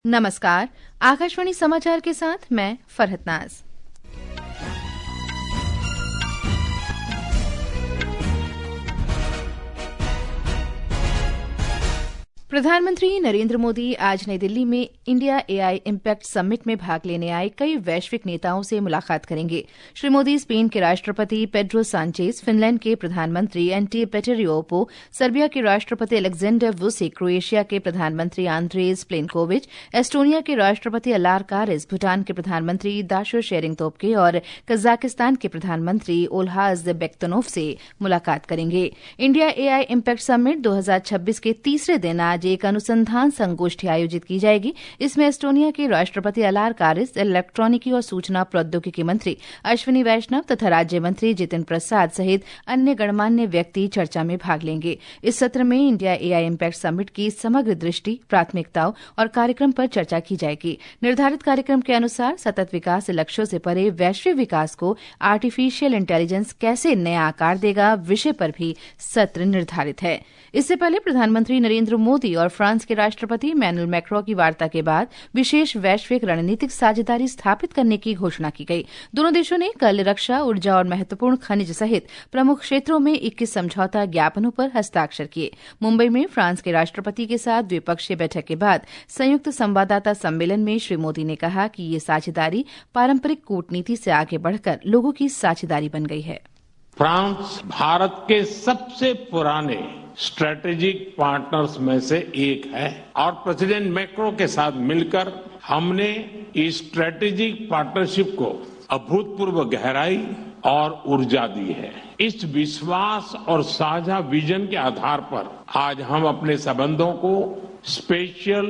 नमस्कार, आकाशवाणी समाचार के साथ मैं फरहत नाज। प्रधानमंत्री नरेंद्र मोदी आज नई दिल्ली में इंडिया एआई इम्पैक्ट समिट में भाग लेने आए कई वैश्विक नेताओं से मुलाकात करेंगे। श्री मोदी स्पेन के राष्ट्रपति पेड्रो सांचेज, फिनलैंड के प्रधानमंत्री एंटी पेटेरियोपो, सर्बिया के राष्ट्रपति अलेक्जेंडर वुसिक, क्रोएशिया के प्रधानमंत्री आंद्रेज प्लेनकोविच, एस्टोनिया के राष्ट्रपति अलार कारिस, भूटान के प्रधानमंत्री दाशो शेरिंग तोब्गे और कजाकिस्तान के प्रधानमंत्री ओल्हाज बेक्तनोव से मुलाकात करेंगे। इंडिया एआई इम्पैक्ट समिट 2026 के तीसरे दिन आज एक अनुसंधान संगोष्ठी आयोजित की जाएगी। इसमें एस्टोनिया के राष्ट्रपति अलार कारिस, इलेक्ट्रॉनिकी और सूचना प्रौद्योगिकी मंत्री अश्विनी वैष्णव तथा राज्य मंत्री जितिन प्रसाद सहित अन्य गणमान्य व्यक्ति चर्चा में भाग लेंगे। इस सत्र में इंडिया एआई इम्पैक्ट समिट की समग्र दृष्टि, प्राथमिकताओं और कार्यक्रम पर चर्चा की जाएगी। निर्धारित कार्यक्रम के अनुसार सतत विकास लक्ष्यों से परे वैश्विक विकास को आर्टिफिशियल इंटेलिजेंस कैसे नया आकार देगा, विषय पर भी सत्र निर्धारित है। इससे पहले प्रधानमंत्री नरेंद्र मोदी और फ्रांस के राष्ट्रपति इमैनुअल मैक्रों की वार्ता के बाद विशेष वैश्विक रणनीतिक साझेदारी स्थापित करने की घोषणा की गई। दोनों देशों ने कल रक्षा, ऊर्जा और महत्वपूर्ण खनिज सहित प्रमुख क्षेत्रों में 21 समझौता ज्ञापनों पर हस्ताक्षर किए। मुंबई में फ्रांस के राष्ट्रपति के साथ द्विपक्षीय बैठक के बाद संयुक्त संवाददाता सम्मेलन में श्री मोदी ने कहा कि ये साझेदारी पारंपरिक कूटनीति से आगे बढ़कर लोगों की साझेदारी बन गई है। फ्रांस भारत के सबसे पुराने स्ट्रेटेजिक पार्टनर्स में से एक है और प्रेसिडेंट मैक्रो के साथ मिलकर हमने इस स्ट्रेटेजिक पार्टनरशिप को अभूतपूर्व गहराई और ऊर्जा दी है। इस विश्वास और साझा विजन के आधार पर आज हम अपने संबंधों को स्पेशल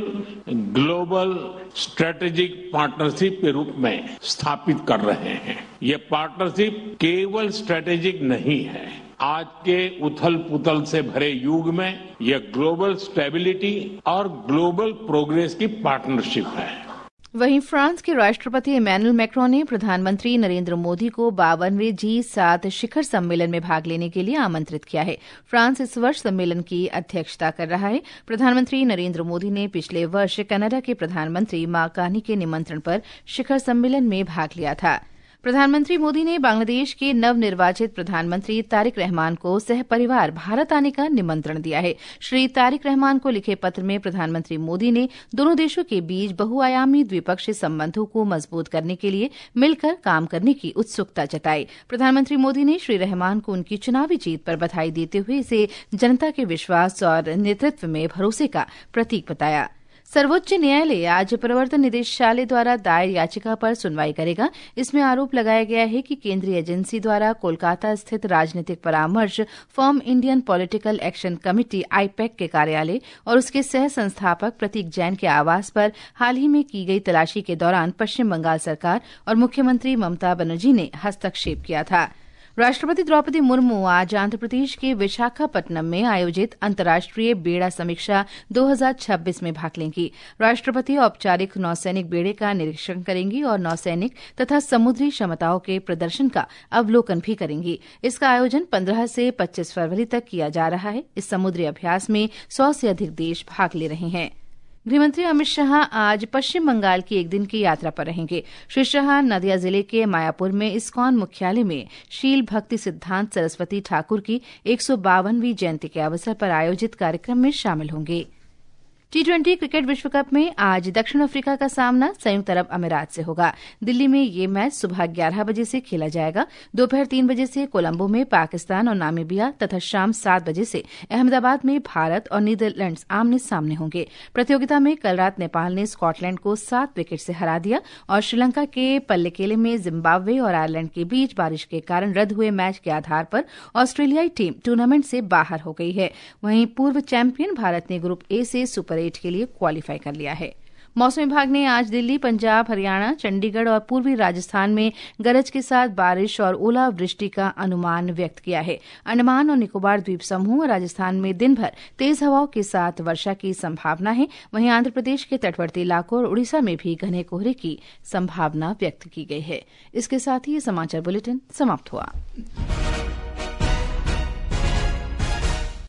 ग्लोबल स्ट्रेटेजिक पार्टनरशिप के रूप में स्थापित कर रहे हैं। ये पार्टनरशिप केवल स्ट्रेटेजिक नहीं है, आज के उथल पुथल से भरे युग में यह ग्लोबल स्टेबिलिटी और ग्लोबल प्रोग्रेस की पार्टनरशिप है। वहीं फ्रांस के राष्ट्रपति इमैनुअल मैक्रों ने प्रधानमंत्री नरेंद्र मोदी को 52वें G7 शिखर सम्मेलन में भाग लेने के लिए आमंत्रित किया है। फ्रांस इस वर्ष सम्मेलन की अध्यक्षता कर रहा है। प्रधानमंत्री नरेंद्र मोदी ने पिछले वर्ष कनाडा के प्रधानमंत्री मार्क कार्नी के निमंत्रण पर शिखर सम्मेलन में भाग लिया था। प्रधानमंत्री मोदी ने बांग्लादेश के नवनिर्वाचित प्रधानमंत्री तारिक रहमान को सहपरिवार भारत आने का निमंत्रण दिया है। श्री तारिक रहमान को लिखे पत्र में प्रधानमंत्री मोदी ने दोनों देशों के बीच बहुआयामी द्विपक्षीय संबंधों को मजबूत करने के लिए मिलकर काम करने की उत्सुकता जताई। प्रधानमंत्री मोदी ने श्री रहमान को उनकी चुनावी जीत पर बधाई देते हुए इसे जनता के विश्वास और नेतृत्व में भरोसे का प्रतीक बताया। सर्वोच्च न्यायालय आज प्रवर्तन निदेशालय द्वारा दायर याचिका पर सुनवाई करेगा। इसमें आरोप लगाया गया है कि केंद्रीय एजेंसी द्वारा कोलकाता स्थित राजनीतिक परामर्श firm Indian political action committee IPAC के कार्यालय और उसके सह संस्थापक प्रतीक जैन के आवास पर हाल ही में की गई तलाशी के दौरान पश्चिम बंगाल सरकार और मुख्यमंत्री ममता बनर्जी ने हस्तक्षेप किया था। राष्ट्रपति द्रौपदी मुर्मू आज आंध्र प्रदेश के विशाखापट्टनम में आयोजित अंतर्राष्ट्रीय बेड़ा समीक्षा 2026 में भाग लेंगी। राष्ट्रपति औपचारिक नौसैनिक बेड़े का निरीक्षण करेंगी और नौसैनिक तथा समुद्री क्षमताओं के प्रदर्शन का अवलोकन भी करेंगी। इसका आयोजन 15 से 25 फरवरी तक किया जा रहा है। इस समुद्री अभ्यास में 100 से अधिक देश भाग ले रहे हैं। गृहमंत्री अमित शाह आज पश्चिम बंगाल की एक दिन की यात्रा पर रहेंगे। श्री शाह नदिया जिले के मायापुर में इस्कॉन मुख्यालय में शील भक्ति सिद्धांत सरस्वती ठाकुर की 152वीं जयंती के अवसर पर आयोजित कार्यक्रम में शामिल होंगे। T20 क्रिकेट विश्व कप में आज दक्षिण अफ्रीका का सामना संयुक्त अरब अमीरात से होगा। दिल्ली में ये मैच सुबह 11 बजे से खेला जाएगा। दोपहर 3 बजे से कोलंबो में पाकिस्तान और नामीबिया तथा शाम 7 बजे से अहमदाबाद में भारत और नीदरलैंड्स आमने सामने होंगे। प्रतियोगिता में कल रात नेपाल ने स्कॉटलैंड को 7 विकेट से हरा दिया और श्रीलंका के पल्लेकेले में जिम्बाब्वे और आयरलैंड के बीच बारिश के कारण रद्द हुए मैच के आधार पर ऑस्ट्रेलियाई टीम टूर्नामेंट से बाहर हो गई है। वहीं पूर्व चैंपियन भारत ने ग्रुप ए से सुपर 8 के लिए क्वालीफाई कर लिया है। मौसम विभाग ने आज दिल्ली, पंजाब, हरियाणा, चंडीगढ़ और पूर्वी राजस्थान में गरज के साथ बारिश और ओलावृष्टि का अनुमान व्यक्त किया है। अंडमान और निकोबार द्वीप समूह और राजस्थान में दिन भर तेज हवाओं के साथ वर्षा की संभावना है। वहीं आंध्र प्रदेश के तटवर्ती इलाकों और उड़ीसा में भी घने कोहरे की संभावना व्यक्त की गई है। इसके साथ ही ये समाचार बुलेटिन समाप्त हुआ।